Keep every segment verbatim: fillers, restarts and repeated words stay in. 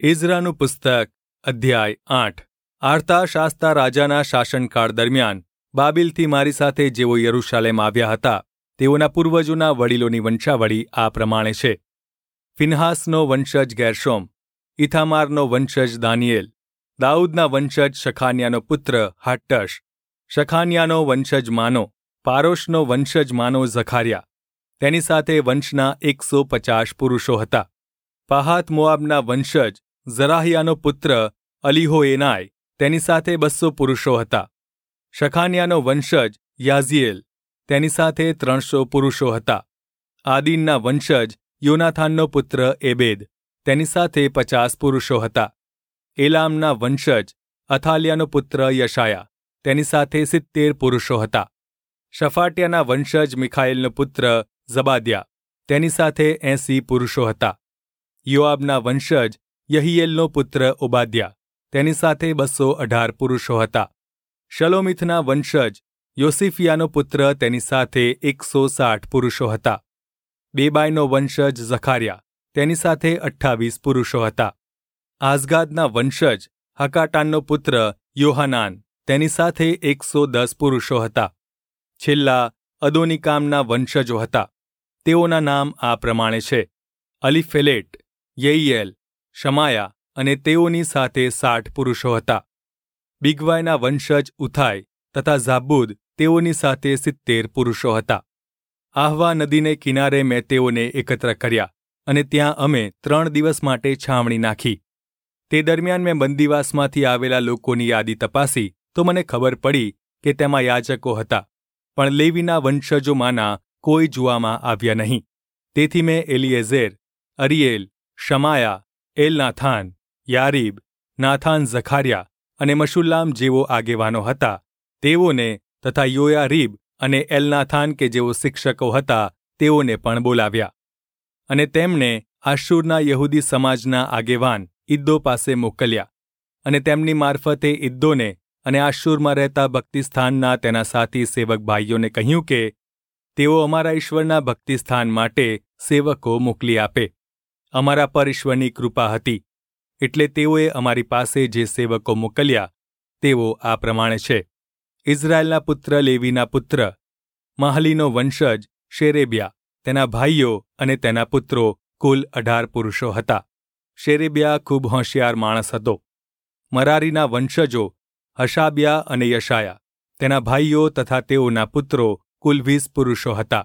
એઝરાનું પુસ્તક અધ્યાય આઠ. આર્તાશાસ્તા રાજાના શાસનકાળ દરમિયાન બાબિલથી મારી સાથે જેઓ યરૂશાલેમ આવ્યા હતા તેઓના પૂર્વજોના વડીલોની વંશાવળી આ પ્રમાણે છે. ફિનહાસનો વંશજ ગેર્શોમ, ઇથામારનો વંશજ દાનિયેલ, દાઉદના વંશજ શખાન્યાનો પુત્ર હાટ્ટશ, શખાન્યાનો વંશજ માનો, પારોશનો વંશજ માનો ઝખાર્યા. તેની સાથે વંશના એકસો પચાસ પુરુષો હતા. પહાત મોઆબના વંશજ ઝરાહિયાનો પુત્ર અલીહોએનાય, તેની સાથે બસો પુરુષો હતા. શખાન્યાનો વંશજ યાઝીએલ, તેની સાથે ત્રણસો પુરુષો હતા. આદીનના વંશજ યોનાથાનનો પુત્ર એબેદ, તેની સાથે પચાસ પુરુષો હતા. એલામના વંશજ અથાલિયાનો પુત્ર યશાયા, તેની સાથે સિત્તેર પુરુષો હતા. શફાટ્યાના વંશજ મિખાએલનો પુત્ર ઝબાદ્યા, તેની સાથે એંસી પુરુષો હતા. યોઆબના વંશજ યહીએલનો પુત્ર ઓબાદ્યા, તેની સાથે બસો અઢાર પુરુષો હતા. શલોમિથના વંશજ યોસિફિયાનો પુત્ર, તેની સાથે એકસો સાઠ પુરુષો હતા. બેબાઈનો વંશજ ઝખાર્યા, તેની સાથે અઠ્ઠાવીસ પુરુષો હતા. આઝગાદના વંશજ હકાટાનનો પુત્ર યોહાનાન, તેની સાથે એકસો દસ પુરુષો હતા. છેલ્લા અદોનિકામના વંશજો હતા. તેઓના નામ આ પ્રમાણે છે: અલીફેલેટ, યઈએલ, શમાયા, અને તેઓની સાથે સાઠ પુરુષો હતા. બિગવાયના વંશજ ઉથાય તથા ઝાબૂદ, તેઓની સાથે સિત્તેર પુરુષો હતા. આહવા નદીને કિનારે મેં તેઓને એકત્ર કર્યા, અને ત્યાં અમે ત્રણ દિવસ માટે છાવણી નાખી. તે દરમિયાન મેં બંદીવાસમાંથી આવેલા લોકોની યાદી તપાસી તો મને ખબર પડી કે તેમાં યાજકો હતા, પણ લેવીના વંશજોમાંના કોઈ જોવામાં આવ્યા નહીં. તેથી મેં એલિએઝેર, અરિયેલ, શમાયા, એલનાથાન, યારીબ, નાથાન ઝખાર્યા અને મશુલ્લામ જેઓ આગેવાનો હતા તેઓને તથા યોયારીબ અને એલનાથાન કે જેઓ શિક્ષકો હતા તેઓને પણ બોલાવ્યા. અને તેમને આશુરના યહૂદી સમાજના આગેવાન ઇદ્દો પાસે મોકલ્યા, અને તેમની મારફતે ઇદ્દોને અને આશુરમાં રહેતા ભક્તિસ્થાનના તેના સાથી સેવક ભાઈઓને કહ્યું કે તેઓ અમારા ઈશ્વરના ભક્તિસ્થાન માટે સેવકો મોકલી આપે. અમારા પર ઈશ્વરની કૃપા હતી, એટલે તેઓએ અમારી પાસે જે સેવકો મોકલ્યા તેઓ આ પ્રમાણે છે: ઇઝરાયેલના પુત્ર લેવીના પુત્ર મહલીનો વંશજ શેરેબ્યા, તેના ભાઈઓ અને તેના પુત્રો, કુલ અઢાર પુરુષો હતા. શેરેબ્યા ખૂબ હોશિયાર માણસ હતો. મરારીના વંશજો હશાબ્યા અને યશાયા, તેના ભાઈઓ તથા તેઓના પુત્રો, કુલ વીસ પુરુષો હતા.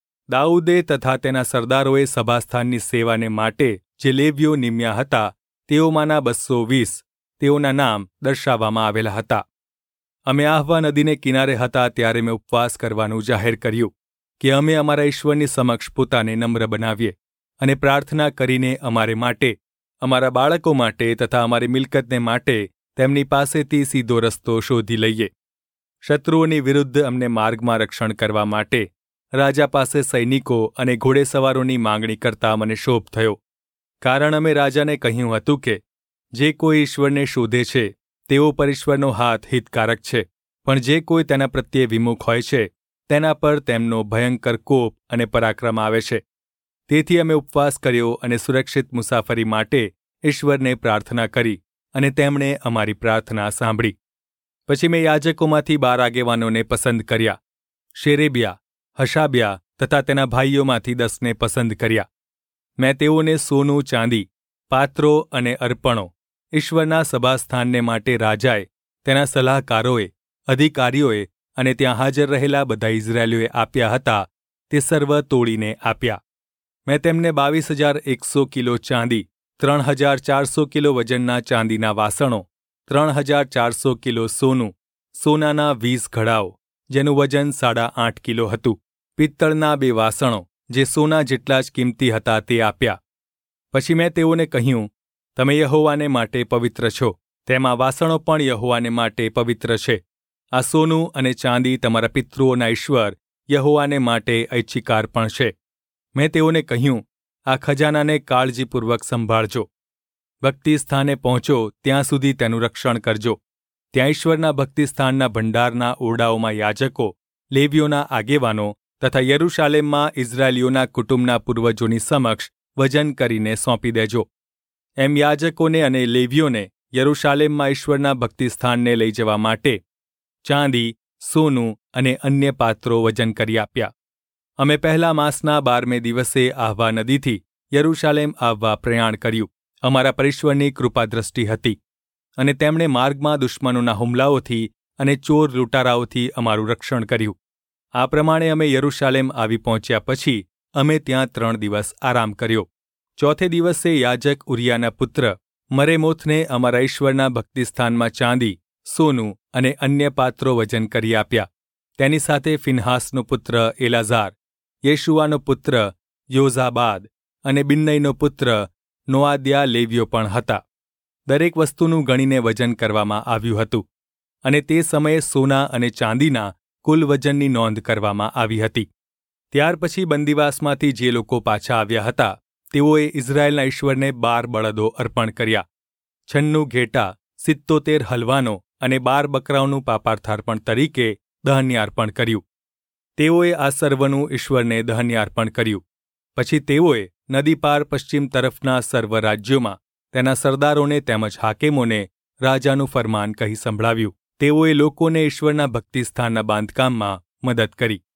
દાઉદે તથા તેના સરદારોએ સભાસ્થાનની સેવાને માટે જે લેવીઓ નિમ્યા હતા તેઓમાંના બસો વીસ, તેઓના નામ દર્શાવવામાં આવેલા હતા. અમે આહવા નદીને કિનારે હતા ત્યારે મેં ઉપવાસ કરવાનું જાહેર કર્યું કે અમે અમારા ઈશ્વરની સમક્ષ પોતાને નમ્ર બનાવીએ અને પ્રાર્થના કરીને અમારે માટે, અમારા બાળકો માટે તથા અમારી મિલકતને માટે તેમની પાસેથી સીધો રસ્તો શોધી લઈએ. શત્રુઓની વિરુદ્ધ અમને માર્ગમાં રક્ષણ કરવા માટે રાજા પાસે સૈનિકો અને ઘોડેસવારોની માંગણી કરતા મને શોભ થયો. કારણ અમે રાજાને કહ્યું હતું કે જે કોઈ ઈશ્વરને શોધે છે તેઓ પર ઈશ્વરનો હાથ હિતકારક છે, પણ જે કોઈ તેના પ્રત્યે વિમુખ હોય છે તેના પર તેમનો ભયંકર કોપ અને પરાક્રમ આવે છે. તેથી અમે ઉપવાસ કર્યો અને સુરક્ષિત મુસાફરી માટે ઈશ્વરને પ્રાર્થના કરી, અને તેમણે અમારી પ્રાર્થના સાંભળી. પછી મેં યાજકોમાંથી બાર આગેવાનોને પસંદ કર્યા. શેરેબ્યા, હશાબ્યા તથા તેના ભાઈઓમાંથી દસને પસંદ કર્યા. મેં તેઓને સોનું, ચાંદી, પાત્રો અને અર્પણો ઈશ્વરના સભાસ્થાનને માટે રાજાએ, તેના સલાહકારોએ, અધિકારીઓએ અને ત્યાં હાજર રહેલા બધા ઇઝરાયેલીઓએ આપ્યા હતા તે સર્વ તોડીને આપ્યા. મેં તેમને બાવીસ હજાર એકસો કિલો ચાંદી, ત્રણ હજાર ચારસો કિલો વજનના ચાંદીના વાસણો, ત્રણ હજાર ચારસો કિલો સોનું, સોનાના વીસ ઘડાઓ જેનું વજન સાડા આઠ કિલો હતું, પિત્તળના બે વાસણો જે સોના જેટલા જ કિંમતી હતા તે આપ્યા. પછી મેં તેઓને કહ્યું, તમે યહોવાને માટે પવિત્ર છો, તેમાં વાસણો પણ યહોવાને માટે પવિત્ર છે. આ સોનું અને ચાંદી તમારા પિતૃઓના ઈશ્વર યહોવાને માટે ઐચ્છિકાર પણ છે. મેં તેઓને કહ્યું, આ ખજાનાને કાળજીપૂર્વક સંભાળજો. ભક્તિસ્થાને પહોંચો ત્યાં સુધી તેનું રક્ષણ કરજો. ત્યાં ઈશ્વરના ભક્તિસ્થાનના ભંડારના ઓરડાઓમાં યાજકો, લેવીઓના આગેવાનો તથા યરૂશાલેમમાં ઇઝરાયેલીઓના કુટુંબના પૂર્વજોની સમક્ષ વજન કરીને સોંપી દેજો. એમ યાજકોને અને લેવીઓને યરૂશાલેમમાં ઈશ્વરના ભક્તિસ્થાનને લઈ જવા માટે ચાંદી, સોનું અને અન્ય પાત્રો વજન કરી આપ્યા. અમે પહેલા માસના બારમે દિવસે આહવા નદીથી યરૂશાલેમ આવવા પ્રયાણ કર્યું. અમારા પરીશ્વરની કૃપાદ્રષ્ટિ હતી અને તેમણે માર્ગમાં દુશ્મનોના હુમલાઓથી અને ચોર લૂંટારાઓથી અમારું રક્ષણ કર્યું. આ પ્રમાણે અમે યરૂશાલેમ આવી પહોંચ્યા પછી અમે ત્યાં ત્રણ દિવસ આરામ કર્યો. ચોથે દિવસે યાજક ઉરિયાના પુત્ર મરેમોથને અમારા ઈશ્વરના ભક્તિસ્થાનમાં ચાંદી, સોનું અને અન્ય પાત્રો વજન કરી આપ્યા. તેની સાથે ફિનહાસનો પુત્ર એલાઝાર, યેશુઆનો પુત્ર યોઝાબાદ અને બિન્નઈનો પુત્ર નોઆદ્યા લેવીઓ પણ હતા. દરેક વસ્તુનું ગણીને વજન કરવામાં આવ્યું હતું અને તે સમયે સોના અને ચાંદીના કુલ વજનની નોંધ કરવામાં આવી હતી. ત્યાર પછી બંદીવાસમાંથી જે લોકો પાછા આવ્યા હતા તેઓએ ઇઝરાયેલના ઈશ્વરને બાર બળદો અર્પણ કર્યા, છન્નું ઘેટા, સિત્તોતેર હલવાનો અને બાર બકરાઓનું પાપાર્થાર્પણ તરીકે દહન્યાર્પણ કર્યું. તેઓએ આ સર્વનું ઈશ્વરને દહન્યાર્પણ કર્યું. પછી તેઓએ નદી પાર પશ્ચિમ તરફના સર્વ રાજ્યોમાં તેના સરદારોને તેમજ હાકેમોને રાજાનું ફરમાન કહી સંભળાવ્યું. તેઓએ લોકોને ઈશ્વરના ભક્તિસ્થાનના બાંધકામમાં મદદ કરી.